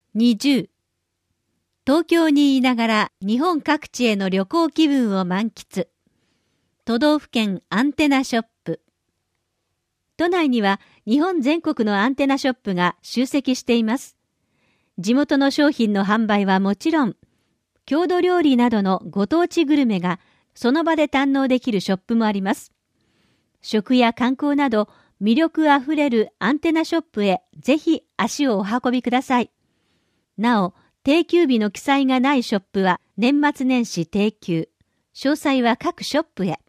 20、東京にいながら日本各地への旅行気分を満喫。都道府県アンテナショップ。都内には日本全国のアンテナショップが集積しています。地元の商品の販売はもちろん、郷土料理などのご当地グルメがその場で堪能できるショップもあります。食や観光など魅力あふれるアンテナショップへぜひ足をお運びください。なお、定休日の記載がないショップは年末年始定休。詳細は各ショップへ。